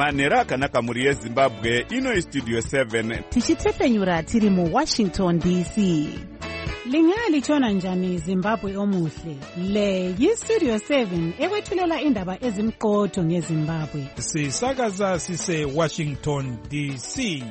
manhero akanaka mhuri yezimbabwe. Ino istudio 7 tichitefenyura tiri muwashington dc. Lingalitshona njani Zimbabwe omuhle? Le yistudio 7 ekwethulela indaba ezimqotho ngeZimbabwe. Sisakaza sise Washington DC.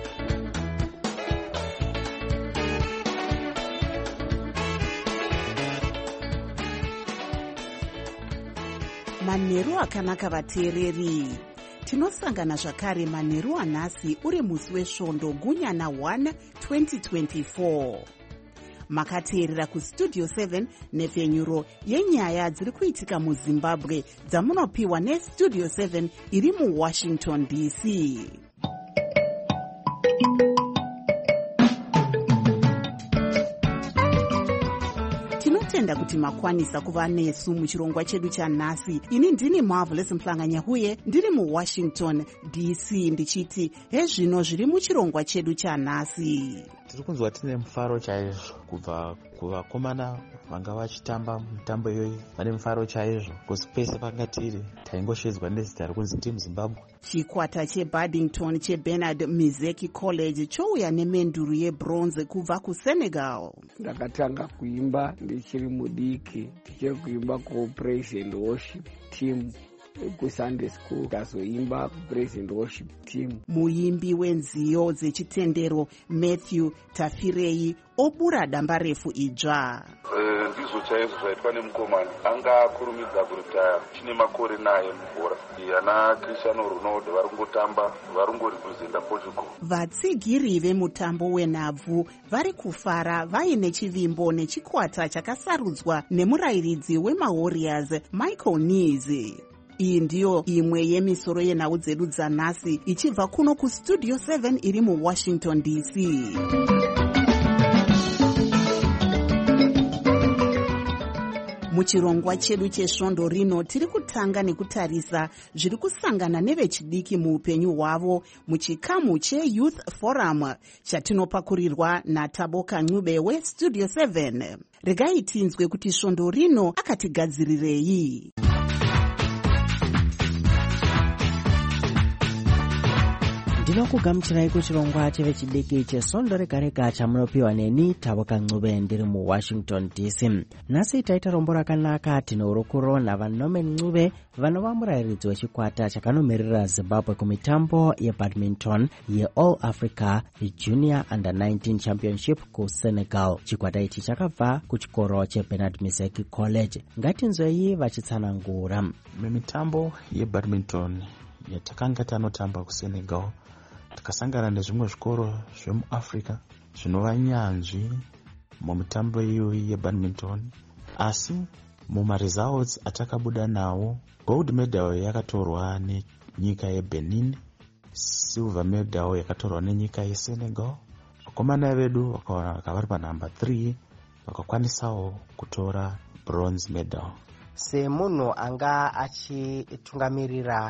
Manheru akanaka vateereri. Tinosangana zvakare manheru anhasi uri musi wesvondo gunyana 1 2024. Makateerera kustudio 7 nepfenyuro yenyaya dziri kuitika muZimbabwe dzamunopiwa nestudio 7 iri muWashington DC. Tinotenda kuti makwanisa kuva nesu muchirongwa chedu chanhasi. Ini ndini Marvelous Mhlanganya huye ndiri muWashington DC ndichiti hezvino zviri muchirongwa chedu chanhasi. Tiri kunzwa tine mufaro chaizvo kubva kuvakomana vanga vachitamba mutambo iyoyi vane mufaro chaizvo kusi pese pangatiri taingoshedzwa nezita rekunzi Team Zimbabwe. Chikwata cheBaddington cheBernard Mizeki College chouya nemenduru yebronze kubva kuSenegal. Ndakatanga kuimba ndichiri mudiki tichikuimba kupraise and worship team kuSunday school kazoimba praise and worship team. Muimbi wenziyo dzechitendero Matthew Tafirei obura damba refu idzva. Ndizvo chaizvo zvaitwa nemukomana anga akurumidza kuritaya chine makore naye mubhora. Ana Cristiano Ronaldo varungoripuzenda Portugal. Vatsigiri vemutambo wenhabvu vari kufara vaine chivimbo nechikwata chakasarudzwa nemurayiridzi weMawarriors Michael Nies. Iyi ndiyo imwe yemisoro yenhau dzedu dzanhasi ichibva kuno kustudio 7 iri muWashington DC. Muchirongwa chedu chesvondo rino tiri kutanga nekutarisa zviri kusangana nevechidiki muupenyu hwavo muchikamu cheYouth Forum chatinopakurirwa naTaboka Ncube westudio 7. Regai tinzwe kuti svondo rino akatigadzirirei. Ndinokugamuchirai kuchirongwa chevechidiki chesvondo rega-rega chamunopiwa neni Taboka Ncube ndiri muWashington DC. Nhasi taita rombo rakanaka tinourukuro naVanomen Ncube vanova murayiridzi wechikwata chakanomiririra Zimbabwe kumitambo yebadminton yeAll Africa Junior Under 19 Championship kuSenegal. Chikwata ichi chakabva kuchikoro cheBernard Mizeki College. Ngatinzwei vachitsanangura. Mitambo yebadminton yatakanga tanotamba kuSenegal takasangana nezvimwe zvikoro zvemuAfrica zvinova nyanzvi mumitambo iyoyi yebadminton, asi mumaresults atakabuda nawo gold medal yakatorwa nenyika yeBenin, silver medal yakatorwa nenyika yeSenegal. Vakomana vedu vakaoneka vari panhamba 3 vakakwanisawo kutora bronze medal. Semunhu anga achitungamirira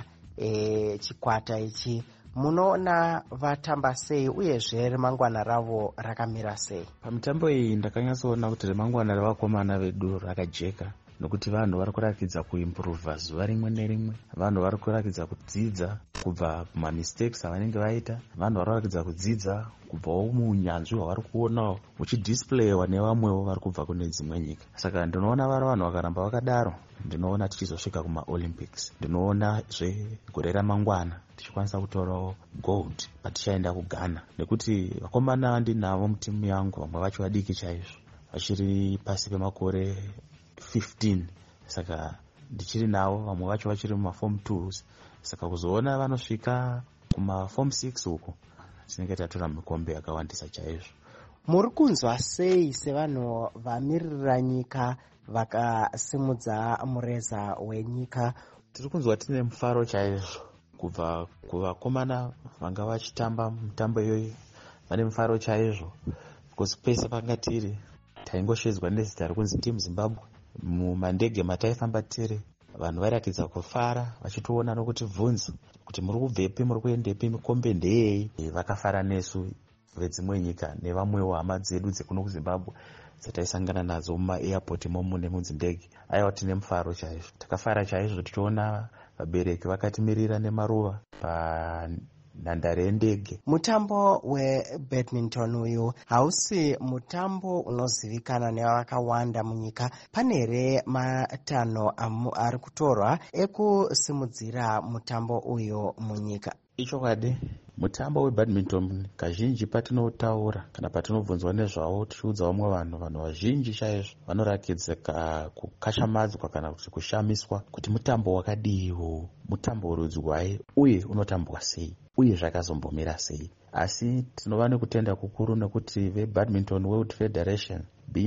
chikwata ichi, munoona vatamba sei uyezve remangwana ravo rakamira sei? Pamitambo iyi ndakanyatsoona kuti remangwana revakomana vedu rakajeka, nokuti vanhu vari kurakidza kuimprova zuva rimwe nerimwe. Vanhu vari kurakidza kudzidza kubva kumamistakes avanenge vaita. Vanhu vari kurakidza kudzidza kubvawo muunyanzvi hwavari kuonawo huchidisplayiwa nevamwewo vari kubva kune dzimwe nyika. Saka ndinoona vari vanhu vakaramba vakadaro, ndinoona tichizosvika kumaOlympics. Ndinoona gore ramangwana tichikwanisa kutorawo gold patichaenda kuGhana, nekuti vakomana vandinavo mutimu yangu vamwe vacho vadiki chaizvo, vachiri pasi pemakore 15. Saka ndichiri navo, vamwe vacho vachiri mumaform 2s. Saka kuzoona vanosvika kumaform 6 huko tinenge tatora mikombe yakawandisa chaizvo. Muri kunzwa sei sevanhu vamiririra nyika vakasimudza mureza wenyika? Tiri kunzwa tine mufaro chaizvo kubva kuvakomana vanga vachitamba mutambo iyoyi vane mufaro chaizvo kusi pese pangatiri taingoshedzwa nezita rekunzi Team Zimbabwe. Mumandege mataifamba tiri vanhu vairakidza kufara vachitoona nokutivhunza kuti muri kubvepi, muri kuendepi, mikombe ndeyei. Vakafara nesu vedzimwe nyika nevamwewo hama dzedu dzekuno kuZimbabwe dzataisangana nadzo mumaairport momu nemunzi ndege. Aiwa tine mufaro chaizvo, takafara chaizvo tichiona vabereki vakatimirira nemaruva panhandare yendege. Mutambo webadminton uyu hausi mutambo unozivikanwa nevakawanda munyika. Pane here matanho ari kutorwa ekusimudzira mutambo uyu munyika? Ichokwadi, mutambo webadminton kazhinji patinotaura kana patinobvunzwa nezvawo tichiudza vamwe vanhu vazhinji chaizvo vanorakidza kukashamadzwa kana kuti kushamiswa kuti mutambo wakadiwo, mutambo urudzwai uye unotambwa sei uye zvakazombomira sei. Asi tinova nekutenda kukuru nekuti veBadminton World Federation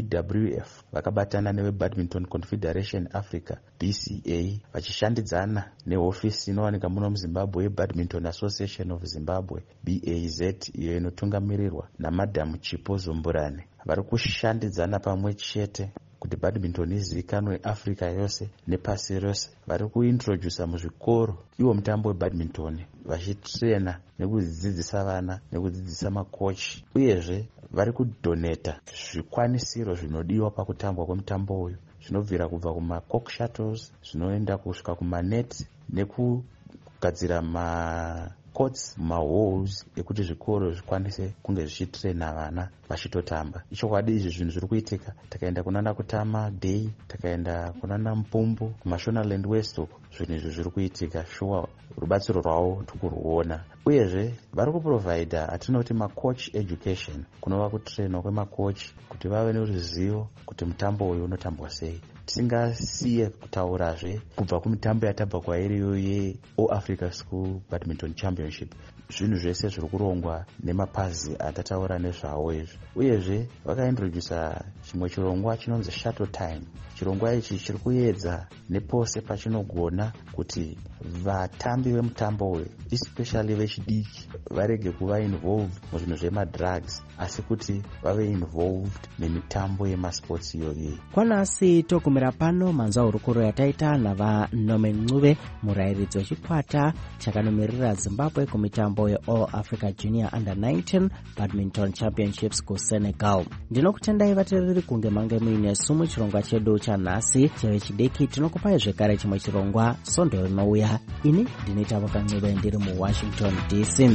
BWF vakabatana neveBadminton Confederation Africa BCA vachishandidzana nehofisi inowanika muno muZimbabwe yeBadminton Association of Zimbabwe BAZ, iyo inotungamirirwa naMadamu Chipo Zumburane. Vari kushandidzana pamwe chete kuti badminton izivikanwe Africa yose nepasi rose. Vari kuintrodusa muzvikoro iwo mutambo webadminton, vachitrena nekudzidzisa vana nekudzidzisa makochi, uyezve vari kudoneta zvikwanisiro zvinodiwa pakutambwa kwemutambo uyu, zvinobvira kubva kumacork shuttles zvinoenda kusvika kumanet nekugadzira macourts, mahalls ekuti zvikoro zvikwanise kunge zvichitrena vana vachitotamba. Ichokwadi izvi zvinhu zviri kuitika. Takaenda kunana Kutama Day, takaenda kunana Mupumbu, kuMashonaland West, zvinhu izvi zviri kuitika. Shuwa rubatsiro rwavo tikuruona. Uyezve vari kuprovida atinoti macoach education, kunova kutrenwa kwemakochi kuti vave neruzivo kuti mutambo uyu unotambwa sei. Tisingasiye kutaurazve kubva kumitambo yatabva kwairiyo yeAll Africa School Badminton Championship. Zvinhu zvese zviri kurongwa nemapazi atataura nezvawo izvi. Uyezve vakaintrodusa chimwe chirongwa chinonzi shuttle time. Chirongwa ichi chiri kuedza nepose pachinogona kuti vatambi vemutambo uyu, especially vechidiki, varege kuva involved muzvinhu zvemadrugs, asi kuti vave involved nemitambo yemasports iyoyi. Kwanasi tokumira pano manzaurukuru yataita navaNomen Ncube, murairidzi wechikwata chakanomiririra Zimbabwe kumitambo yeAll Africa Junior Under 19 Badminton Championships kuSenegal. Ndinokutendai vateereri kunge mange muine sumu chirongwa chedu chanhasi chevechidiki. Tinokupai zvekare chimwe chirongwa Sonde rinouya. Ini ndine Taboka Ncube ndiri muWashington DC.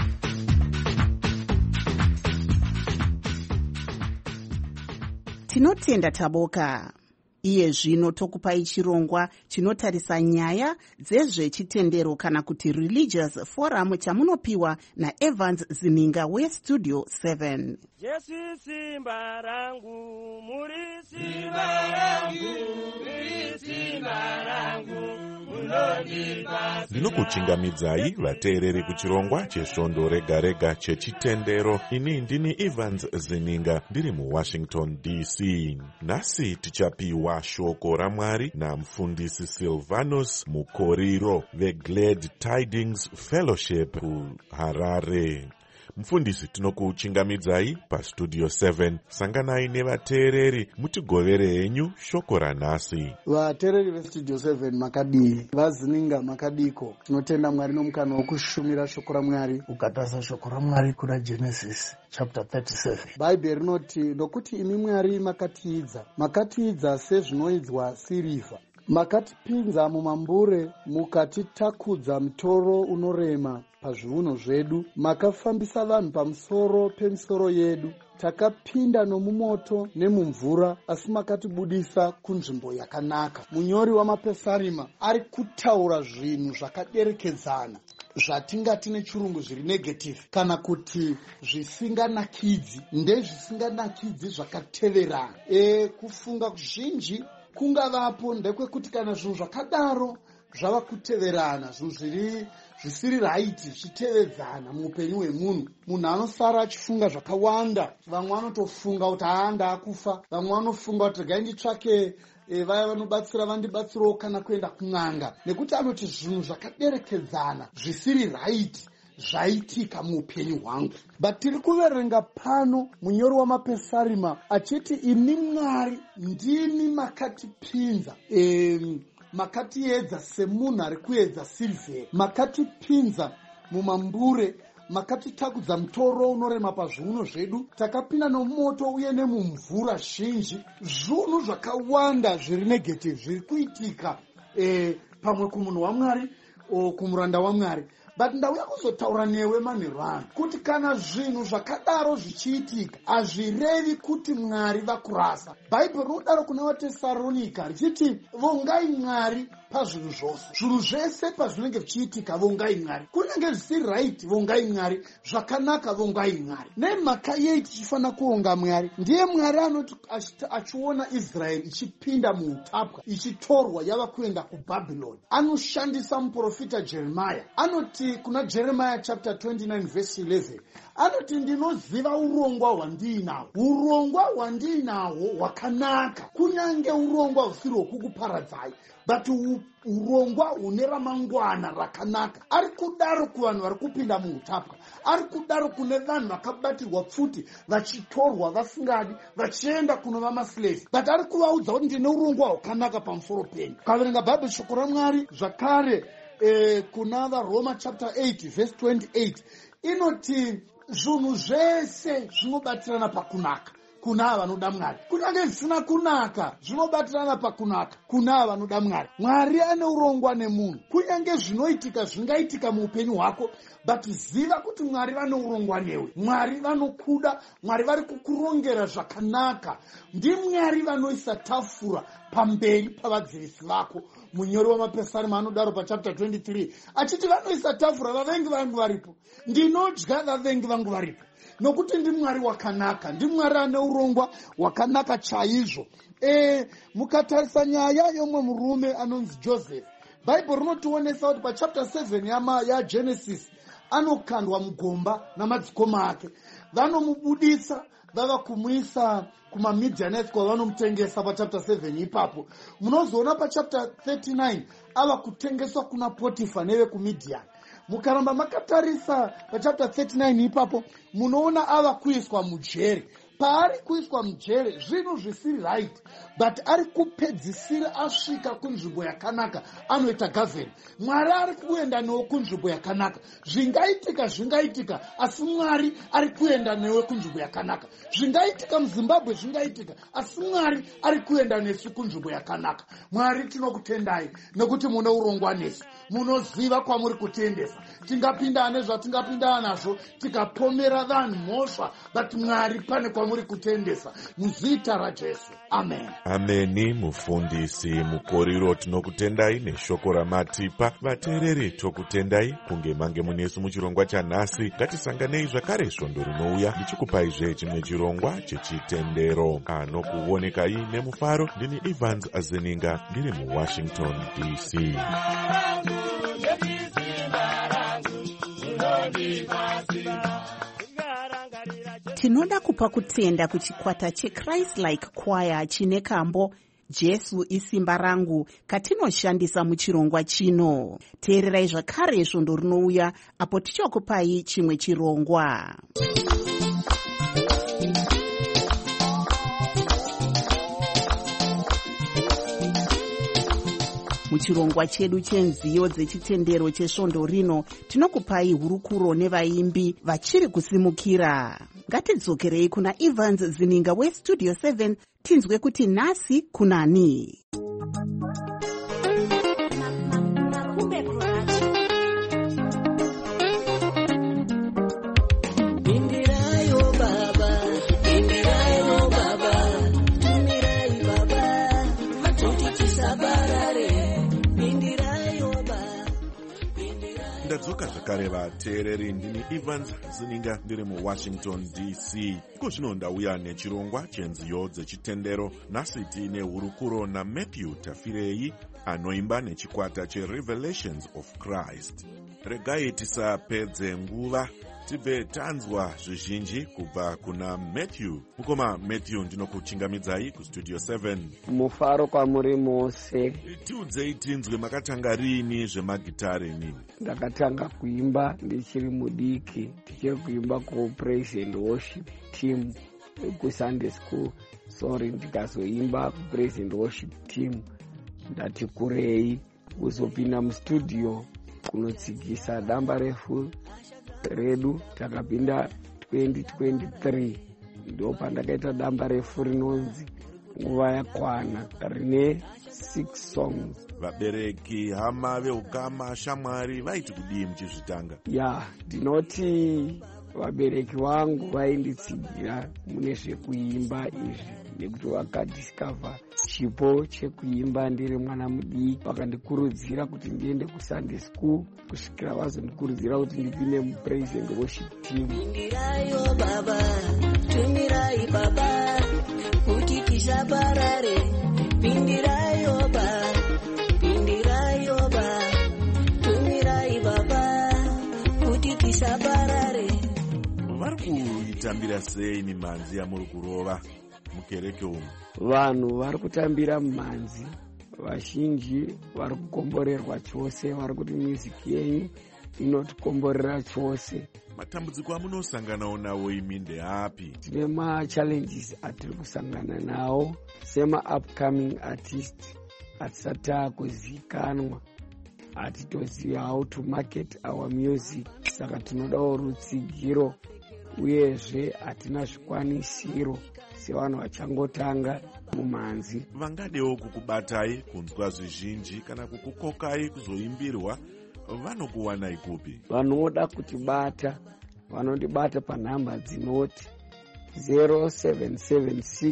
Tinotenda Taboka. Iye zvino tokupai chirongwa chinotarisa nyaya dzezvechitendero kana kuti religious forum chamunopiwa naEvans Zininga weStudio 7. Jesu simba rangu, muri simba rangu, muri simba rangu. Ndinokuchingamidzai vateereri kuchirongwa chesvondo rega rega chechitendero. Ini ndini Evans Zininga ndiri muWashington DC. Nhasi tichapiwa shoko raMwari namufundisi Silvanus Mukoriro veGlad Tidings Fellowship kuHarare. Mufundisi, tinokuchingamidzai paStudio 7. Sanganai nevateereri mutigovere henyu shoko ranhasi. Vateereri veStudio 7 makadii, vaZininga makadiko. Tinotenda Mwari nomukana wokushumira shoko raMwari. Ukatasa shoko raMwari kuna Genesis chapter 37. Bhaibheri rinoti, nokuti imi Mwari makatiidza sezvinoidzwa sirivha. Makatipinza mumambure, mukatitakudza mutoro unorema pazviuno zvedu. Makafambisa vanhu pamusoro pemisoro yedu. Takapinda nomumoto nemumvura, asi makatibudisa kunzvimbo yakanaka. Munyori wamapesarima ari kutaura zvinhu zvakaderekedzana, zvatingati nechirungu zviri negative kana kuti zvisinganakidzi. Ndezvisinganakidzi zvakateverana. Kufunga kuzhinji kungavapo ndekwekuti kana zvinhu zvakadaro zvava kuteverana, zvinhu zvisiri right zvichitevedzana muupenyu hwemunhu, munhu anosara achifunga zvakawanda. Vamwe vanotofunga kuti ndaakufa, vamwe vanofunga kuti regai nditsvake vaya vanobatsira vandibatsirawo kana kuenda kun'anga, nekuti anoti zvinhu zvakaderekedzana zvisiri right zvaitika muupenyu hwangu. But tiri kuverenga pano munyori wamapesarima achiti, imi Mwari ndimi makatipinza, makatiedza semunhu ari kuedza silivheri, makatipinza mumambure, makatitakudza mutoro unorema pazviuno zvedu. Takapinda nomoto uye nemumvura zhinji. Zvinhu zvakawanda zviri negative zviri kuitika pamwe kumunhu waMwari o kumuranda waMwari. But ndauya kuzotaura newe manheru ano kuti kana zvinhu zvakadaro zvichiitika hazvirevi kuti Mwari vakurasa. Bhaibheri rinodaro kuna vaTesaronika richiti vongai Mwari pazvinhu zvose. Zvinhu zvese pazvinenge zvichiitika vongai Mwari. Kunenge zvisiri right vongai Mwari, zvakanaka vongai Mwari. Nemhaka yei tichifanira kuonga Mwari? Ndiye Mwari anoti achiona Israeri ichipinda muutapwa, ichitorwa yava kuenda kuBhabhironi, anoshandisa muprofita Jeremiah. Anoti kuna Jeremiah chapter 29 verse 11, anoti ndinoziva urongwa hwandiinahwo. Urongwa hwandiinahwo hwakanaka, kunyange urongwa husiri hwokukuparadzai, but urongwa hune ramangwana rakanaka. Ari kudaro kuvanhu vari kupinda muutapwa, ari kudaro kune vanhu vakabatirwa pfuti vachitorwa vasingadi vachienda kunova maslaves, but ari kuvaudza kuti ndine urongwa hwakanaka pamusoro penyu. Ukaverenga Bhaibheri shoko raMwari zvakare kuna vaRoma chapter 8 verse 28 inoti zvinhu zvese zvinobatirana pakunaka kuna vanoda Mwari. Kunyange zvisina kunaka zvinobatirana pakunaka kuna vanoda Mwari. Mwari ane urongwa nemunhu. Kunyange zvinoitika zvingaitika muupenyu hwako, but ziva kuti Mwari vane urongwa newe. Mwari vanokuda, Mwari vari kukurongera zvakanaka. NdiMwari vanoisa tafura pamberi pavadzivisi vako. Munyori wamapesarima anodaro pachapter 23 achiti vanoisa tafura vavengi vangu varipo, ndinodya vavengi vangu varipo. Nokuti ndiMwari wakanaka, ndiMwari ane urongwa wakanaka chaizvo. Mukatarisa nyaya yomwe murume anonzi Joseph, Bhaibheri rinotionesa kuti pachapter 7 yaGenesis anokandwa mugomba namadzikoma ake. Vanomubudisa vava kumuisa kumaMidianites kwavanomutengesa pachapter 7 ipapo. Munozoona pachapter 39 ava kutengeswa kuna Potifa neve kuMidian. Mukaramba makatarisa pachapter 39 ipapo munoona ava kuiswa mujeri. Paari kuiswa mujeri zvinhu zvisiri right, but ari kupedzisira asvika kunzvimbo yakanaka anoita gavheni. Mwari ari kuenda newe kunzvimbo yakanaka. Zvingaitika, asi Mwari ari kuenda newe kunzvimbo yakanaka. Zvingaitika muZimbabwe zvingaitika, asi Mwari ari kuenda nesu kunzvimbo yakanaka. Mwari tinokutendai nekuti mune urongwa nesu. Munoziva kwamuri kutendesa. Tingapinda nezvatingapinda nazvo, tikapomera vanhu mhosva, but Mwari pane kwamuri kutendesa. Muzita raJesu. Amen. Ameni. Mufundisi Mukoriro, tinokutendai neshoko ramatipa. Vateereri tokutendai kunge mange munesu muchirongwa chanhasi. Ngatisanganei zvakare svondo rinouya ndichikupaizve chimwe chirongwa chechitendero. Anokuonekai nemufaro ndini Evans Azeninga ndiri muWashington DC. Tinoda kupa kutenda kuchikwata cheChrist-like Choir chine kambo Jesu isimba rangu katinoshandisa muchirongwa chino. Teererai zvakare svondo rinouya apo tichakupai chimwe chirongwa. Muchirongwa chedu chenziyo dzechitendero chesvondo rino tinokupai hurukuro nevaimbi vachiri kusimukira. Ngatidzokerei kuna Evans Zininga weStudio 7 tinzwe kuti nhasi kunani. Ndadzoka zvakare vateereri, ndini Evans Zininga ndiri muWashington DC. Kuzvino ndauya nechirongwa chenziyo dzechitendero. Nhasi tiine hurukuro naMatthew Tafirei anoimba nechikwata cheRevelations of Christ. Regai tisapedze nguva tibve tanzwa zvizhinji kubva kuna Matthew. Mukoma Matthew, ndinokuchingamidzai kuStudio 7. Mufaro kwamuri mose. Tiudzei tinzwe makatanga rini zvemagitare nini? Ndakatanga kuimba ndichiri mudiki, tichiri kuimba kupraise and worship team kuSunday school. Ndikazoimba kupraise and worship team ndati kurei kuzopinda mustudio kunotsigisa damba refu redu. Takapinda 2023 ndo pandakaita damba refu rinonzi nguva yakwana rine 6 songs. Vabereki, hama veukama, shamwari vaiti kudii muchizvitanga? Ndinoti vabereki vangu vainditsigira mune zvekuimba izvi nekuti vakadiscover chipo chekuimba ndiri mwana mudiki. Vakandikurudzira kuti ndiende kusunday school kusvikira vazondikurudzira kuti ndipinde mupraise and worship team. Pindirayo baba, tumirai baba, kuti tisaparare. Pindirayo baba, pindirayo baba, tumirai baba, kuti tisaparare. Vari kuitambira sei mimhanzi yamuri kurova mukereke umu? Vanhu vari kutambira mimhanzi vazhinji vari kukomborerwa chose, vari kuti muziki yenyu inotikomborera chose. Matambudziko amunosanganawo nawo imi ndeapi? Tine machallenges atiri kusangana nawo sema upcoming artist hatisati kuzikanwa, hatitoziva how to market our music, saka tinodawo rutsigiro uyezve hatina zvikwanisiro sevanhu vachangotanga mumhanzi. Vangadewo kukubatai kunzwa zvizhinji kana kukukokai kuzoimbirwa, vanokuwanai kupi? Vanoda kutibata vanondibata panhamba dzinoti 0776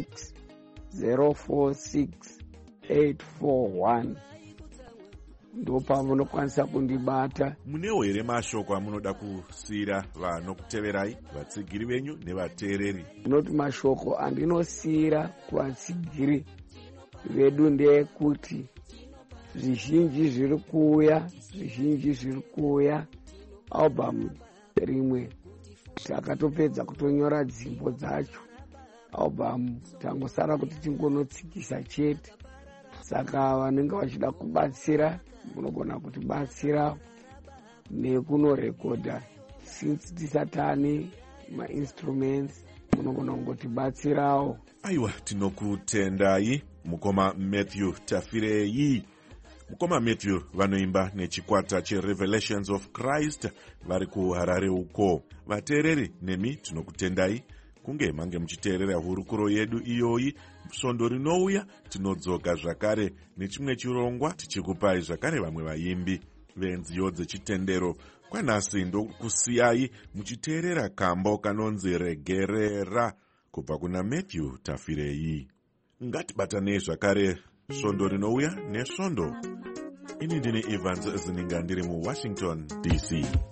046 841 ndo pamunokwanisa kundibata. Munewo here mashoko amunoda kusiyira vanokuteverai, vatsigiri venyu nevateereri? Ndinoti mashoko andinosiyira kuvatsigiri vedu ndeyekuti zvizhinji zviri kuuya album rimwe takatopedza kutonyora dzimbo dzacho. Album tangosara kuti tingonotsikisa chete, saka vanenge vachida kubatsira munogona kutibatsira nekunorekodha. Since tisatane mainstruments munogona kungotibatsirawo. Aiwa, tinokutendai mukoma Matthew Tafirei. Mukoma Matthew vanoimba nechikwata cheRevelations of Christ vari kuHarare uko. Vateereri, nemi tinokutendai kunge mange muchiteerera hurukuro yedu iyoyi. Svondo rinouya tinodzoka zvakare nechimwe chirongwa tichikupai zvakare vamwe vaimbi venziyo dzechitendero. Kwanhasi ndokusiyai muchiteerera kambo kanonzi Regerera kubva kuna Matthew Tafirei. Ngatibatanei zvakare svondo rinouya nesvondo. Ini ndini Evans Zininga ndiri muWashington DC.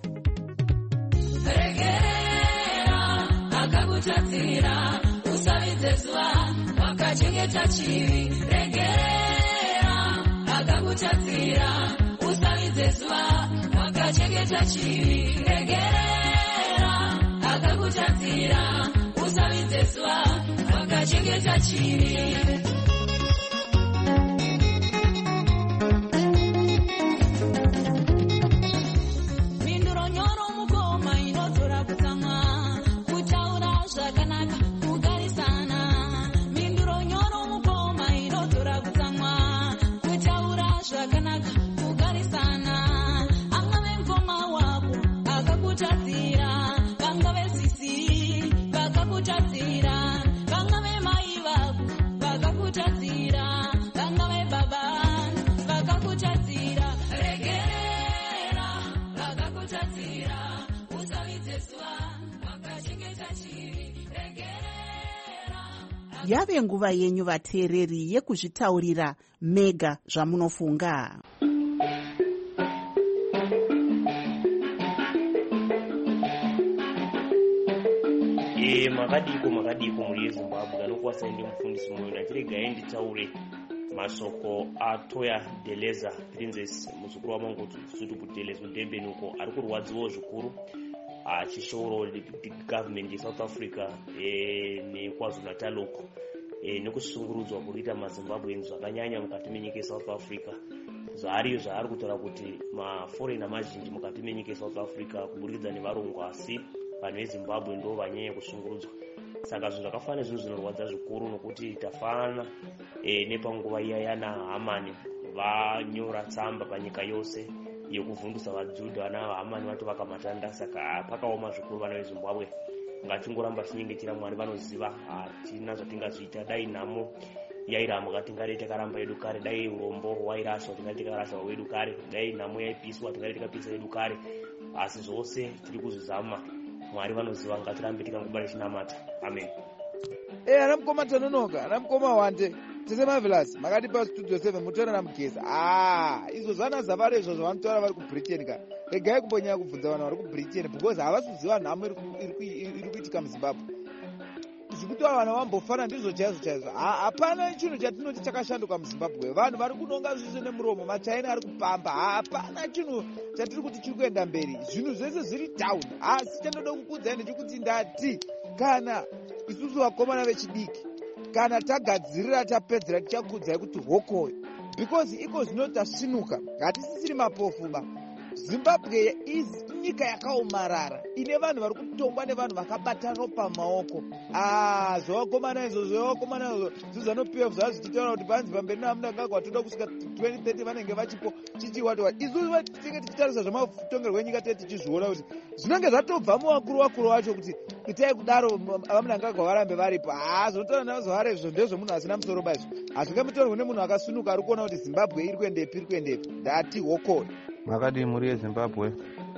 Regerera akakutatsira usavidze zuva wakachengeta chivi. Regerera akakutatsira usavidze zuva wakachengeta chivi. Regerera akakutatsira usavidze zuva wakachengeta chivi. Yave nguva yenyu vateereri yekuzvitaurira mega zvamunofunga. Makadiko muri yeZimbabwe anokwasai ndimufundisi mumwe ndachiregai nditaure mashoko aToya Deleza Princess muzukuru waMangotu Sutuputeles Mudebeni uko ari kurwadziwa zvikuru achishooro government yeSouth Africa neKwaZulu Natal uko nekusungurudzwa kuita maZimbabweans zvakanyanya mukati menyika yeSouth Africa. Zvariyo zvaari kutaura kuti maforeigner mazhinji mukati menyika yeSouth Africa kuburikidza nevarongwa, asi vanhu veZimbabwe ndo vanyanya kusungurudzwa. Saka zvinhu zvakafanana zvinhu zvinorwadza zvikuru nokuti tafanana nepanguva iya yana Hamani vanyora tsamba panyika yose yekuvhundusa vaJudha vana vaHamani vatovaka matanda. Saka pakaoma zvikuru vana veZimbabwe. Ngatingoramba tinyengetera Mwari, vanoziva hatina zvatingazviita. Dai nhamo yairambwa tingati takaramba edu kare, dai urombo wairaswa tingati takaraswa wedu kare, dai nhamo yaipiswa tingati takapisa edu kare. Asi zvose tiri kuzvizama, Mwari vanoziva, ngatirambe tikangobata chinamata. Amen. Ana mukoma Tanonoka, ana mukoma Wande, tese Marvelous, makati pa Studio 7 mutora na mugeza. Izvo zvana zavare izvo zvavanotora vari kuBritain ka. Regai kumbonyanya kubvunza vanhu vari kuBritain because havasi kuziva nhamo iri kuitika muZimbabwe. Zvikutora vanhu vambofana ndizvo chaizvo. Hapana chinhu chatinoti chakashanduka muZimbabwe. Vanhu vari kunonga zvisvo nemuromo, machaina ari kupamba. Hapana chinhu chatiri kuti chiri kuenda mberi. Zvinhu zvese zviri down. Asi chandoda kukuudzai ndechikuti ndati kana isusu vakomana vechidiki, kana tagadzirira tapedzera tichakuudzai kuti hokoyo, because iko zvino tasvinuka, hatisisiri mapofuba. Zimbabwe inyika yakaomarara ine vanhu vari kutongwa nevanhu vakabatana pamaoko. Zvawakomana izvo zvizvanopiwa zvazvichitaura kuti panzi pamberi naMnangagwa toda kusvika 2030 vanenge vachipo chichiwatiwa. Isusu tinenge tichitarisa zvamatongerwo enyika tete tichizviona kuti zvinenge zvatobva muvakuru vacho kuti itai kudaro vaMnangagwa varambe varipo. Zvinotaura nazvahare izvo ndezvomunhu asina musoro baizvo. Hazvingamutaurwe nemunhu akasununguka ari kuona kuti Zimbabwe iri kuendepi. Ndati hokoyo. Makadi muri yeZimbabwe,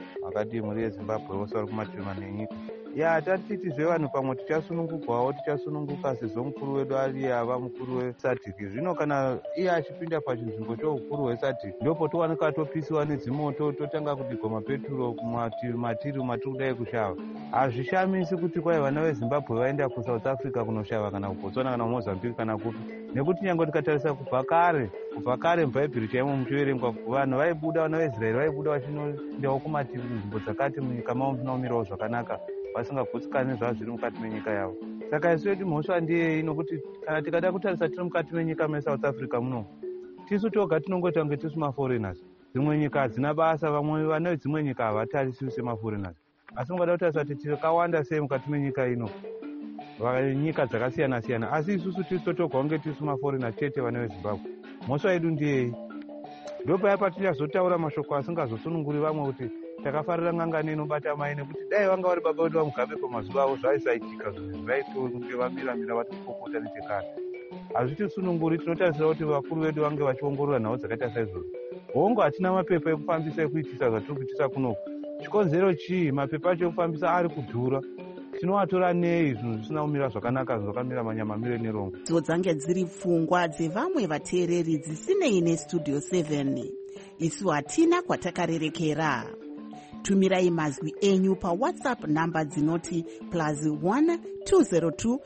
vose vari kumativi nenyika. Tatiti zvevanhu pamwe tichasunungukwawo, tichasununguka sezvo mukuru wedu ari ava mukuru weSADC. Zvino kana iye achipinda pachinzvimbo choukuru hweSADC, ndipo towanika topisiwa nedzimoto, totanga kudigwa mapeturo matiri kudai kushava. Hazvishamisi kuti kwai vana veZimbabwe vaenda kuSouth Africa kunoshava kana kuBotswana kana kuMozambique kana kupi, nekuti nyange tikatarisa kubva kare mubhaibheri chaimo muchiverengwa, vanhu vaibuda, vana veIsraeri vaibuda vachinoendawo kumativi nzvimbo dzakati munyika mavo munomirawo zvakanaka, vasingagutsikani zvazviri mukati menyika yavo. Saka isu yedu mhosva ndiyei, nokuti kana tikada kutarisa tiri mukati menyika meSouth Africa muno, tisu toga tinongoita kunge tisu maforeigners. Dzimwe nyika hadzina basa, vamwe vana vedzimwe nyika havatarisiwi semaforeigners. Asi mungada kutarisa kuti tikawanda sei mukati menyika ino, nyika dzakasiyana-siyana, asi isusu tisu totogwa kunge tisu maforeigners chete vana veZimbabwe. Mhosva yedu ndiyei. Ndopaya patichazotaura mashoko asingazosununguri vamwe kuti takafarira ngangani inobata mai, nekuti dai vanga vari baba vedu vaMugabe pamazuva avo zvaisaitika zvinhu zvaitonge vamiramira vatipopota nechekare. Hazvitisununguri, tinotarisira kuti vakuru vedu vange vachiongorora nhau dzakaita saizvozvo. Hongu hatina mapepa ekufambisa ekuitisa zvatiri kuitisa kunoku. Chikonzero chii? Mapepa acho ekufambisa ari kudhura. Tinovatora nei zvinhu zvisina kumira zvakanaka, zvakamira manyamamire nerongo? Dzange dziri pfungwa dzevamwe vateereri dzisinei neStudio 7. Isu hatina kwatakarerekera. Tumirai mazwi enyu paWhatsApp namba dzinoti +1 202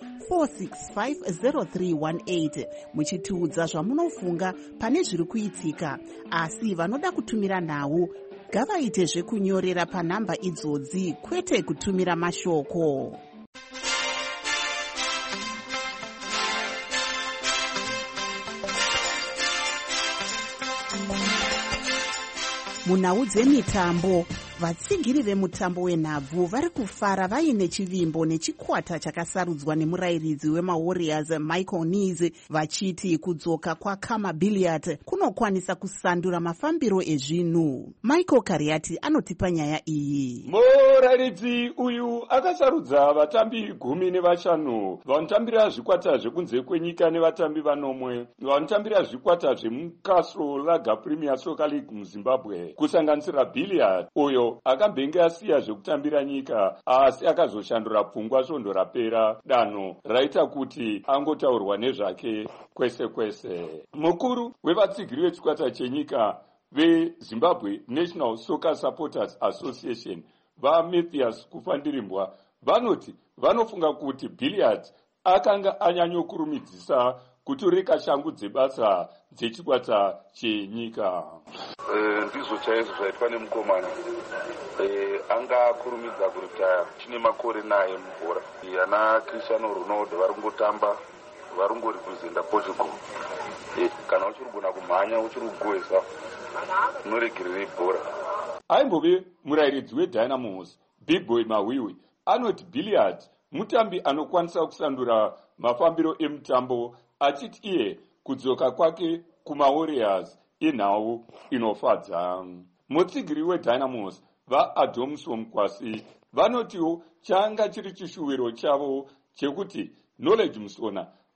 465 0318 muchitiudza zvamunofunga pane zviri kuitika. Asi vanoda kutumira nhau ngavaite zvekunyorera panhamba idzodzi, kwete kutumira mashoko. Munhau dzemitambo, vatsigiri vemutambo wenhabvu vari kufara vaine chivimbo nechikwata chakasarudzwa nemurairidzi wemaWarriors Michael Nies, vachiti kudzoka kwaKama Billiard kunokwanisa kusandura mafambiro ezvinhu. Michael Kariati anotipa nyaya iyi. Murairidzi uyu akasarudza vatambi 15 vanotambira zvikwata zvekunze kwenyika nevatambi vanomwe vanotambira zvikwata zvemukasro Laga Premier Soccer League muZimbabwe, kusanganisira Billiard uyo akambenge asiya zvekutambira nyika asi akazoshandura pfungwa svondo rapera danho raita kuti angotaurwa nezvake kwese. Mukuru wevatsigiri vechikwata chenyika veZimbabwe National Soccer Supporters Association vaMatthias Kufandirimbwa vanoti vanofunga kuti Billiard akanga anyanyokurumidzisa kuturika shangu dzebasa dzechikwata chenyika. Ndizvo chaizvo zvaitwa nemukomana anga akurumidza kuritaya chine makore naye mubhora. Ana Cristiano Ronaldo vari kungotamba, vari kungori kuzinda Portugal. Kana uchiri kugona kumhanya, uchiri kugohesa, unoregerere bhora. Aimbove murairidzi weDynamos Big Boy Mawiwi anoti Billiard mutambi anokwanisa kusandura mafambiro emutambo, achiti iye kudzoka kwake kumaWarriors inhau inofadza. Mutsigiri weDynamos vaAdomson Kwasi vanotiwo changa chiri chishuwiro chavo chekuti Knowledge Musona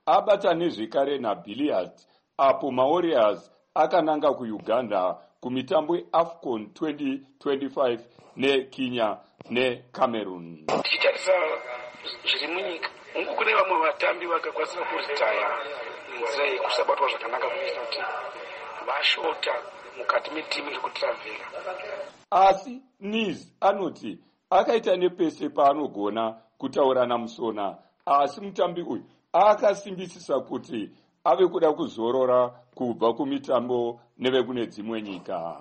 abatane zvekare nabilliard apo mawarriors akananga kuuganda kumitambo yeafcon 2025 nekenya necameroon. Tichitarisa zviri munyika uku kune vamwe vatambi vakakwanisa kuritaya nzira yekusabatwa zvakanaka kuita kuti vashota mukati metimu iri kutiravhera. Asi Niz anoti akaita nepese paanogona kutaura namusona, asi mutambi uyu akasimbisisa kuti ave kuda kuzorora kubva kumitambo nevekune dzimwe nyika.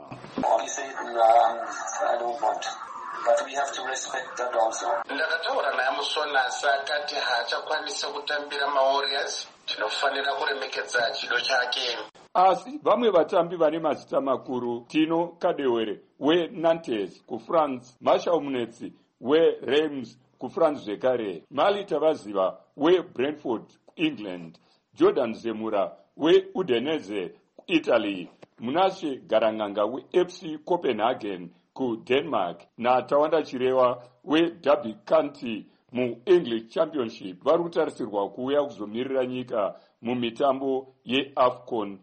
Ndakataura naye musona sakati haachakwanisa kutambira mawarriors. Tinofanira kuremekedza chido chake. Asi vamwe vatambi vane mazita makuru, Tino Kadewere weNantes kuFrance, Marshall Munetsi weReims kuFrance zvekare, Mali Tavaziva weBrentford kuEngland, Jordan Zemura weUdinese kuItaly, Munashe Garanganga weFC Copenhagen kuDenmark naTawanda Chireva weDerby County muEnglish Championship vari kutarisirwa kuuya kuzomirira nyika mumitambo yeAFCON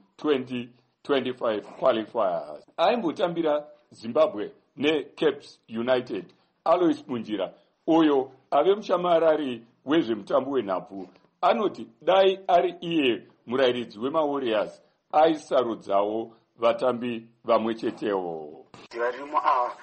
2025 qualifiers. Aimbotambira Zimbabwe neCapes United, Alois Munjira uyo ave mushamarari wezvemutambo wenhabvu anoti dai ari iye murayiridzi wemawarriors aisarudzawo vatambi vamwe chetewo. Varimo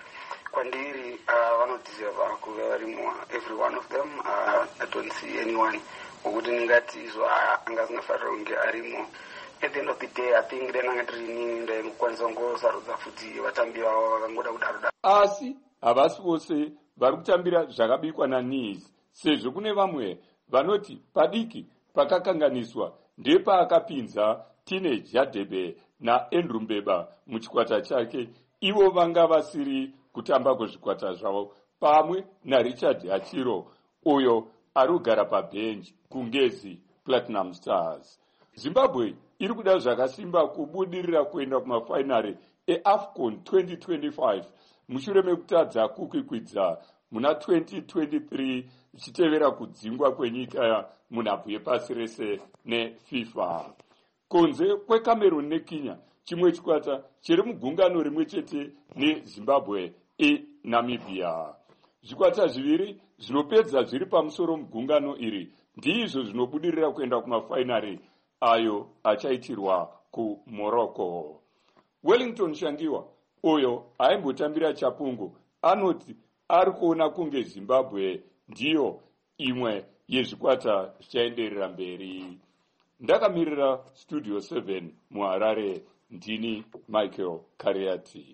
kwandiri vanodziva kuva varimo, every one of them. I don't see anyone wokuti ndingati izvo angasingafarira kunge arimo. At the end of the day, I think denangatirinin ndekukwanisa kungosarudza futi vatambi vavo vakangoda kudaro. Asi havasi vose vari kutambira zvakabikwa naNiz, sezvo kune vamwe vanoti padiki pakakanganiswa ndepaakapinza Tine Jadebe naAndrew Mbeba muchikwata chake, ivo vanga vasiri kutamba kuzvikwata zvavo, pamwe naRichard Hachiro uyo ari kugara pabhenji kuNgezi Platinum Stars. Zimbabwe iri kuda zvakasimba kubudirira kuenda kumafainari eAFCON 2025 mushure mekutadza kukwikwidza muna 2023 ichitevera kudzingwa kwenyika munhabvu yepasi rese neFIFA. Kunze kweCameroon neKenya, chimwe chikwata chiri mugungano rimwe chete neZimbabwe eNamibia. Zvikwata zviviri zvinopedza zviri pamusoro mugungano iri ndizvo zvinobudirira kuenda kumafainari ayo achaitirwa kuMorocco. Wellington Shangiwa uyo aimbotambira Chapungu anoti ari kuona kunge Zimbabwe ndiyo imwe yezvikwata zvichaenderera mberi. Ndakamirira Studio 7 muHarare, ndini Michael Kariati.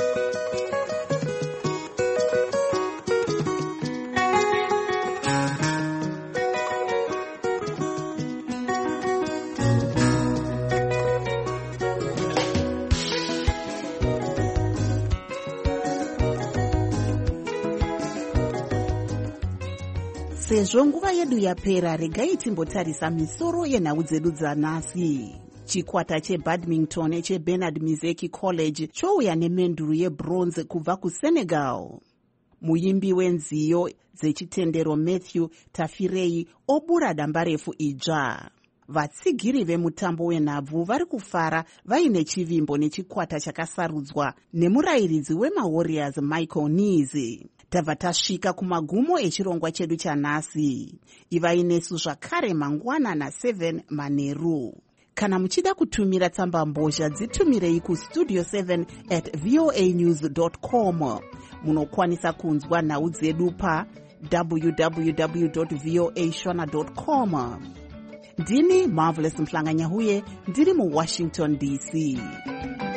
Sezvo nguva yedu yapera, regai timbotarisa misoro yenhau dzedu dzanhasi. Chikwata chebadminton cheBernard Mizeki College chouya nemenduru yebronze kubva kuSenegal. Muimbi wenziyo dzechitendero Matthew Tafirei obura damba refu idzva. Vatsigiri vemutambo wenhabvu vari kufara vaine chivimbo nechikwata chakasarudzwa nemurayiridzi wemawarriors Michael Niz. Tabva tasvika kumagumo echirongwa chedu chanhasi. Ivai nesu zvakare mangwana na7 manheru. Kana muchida kutumira tsamba mbozha, dzitumirei kustudio 7@voanews.com. Munokwanisa kunzwa nhau dzedu pa www.voashona.com. Ndini Marvelous Mhlanganyahuye, ndiri muWashington DC.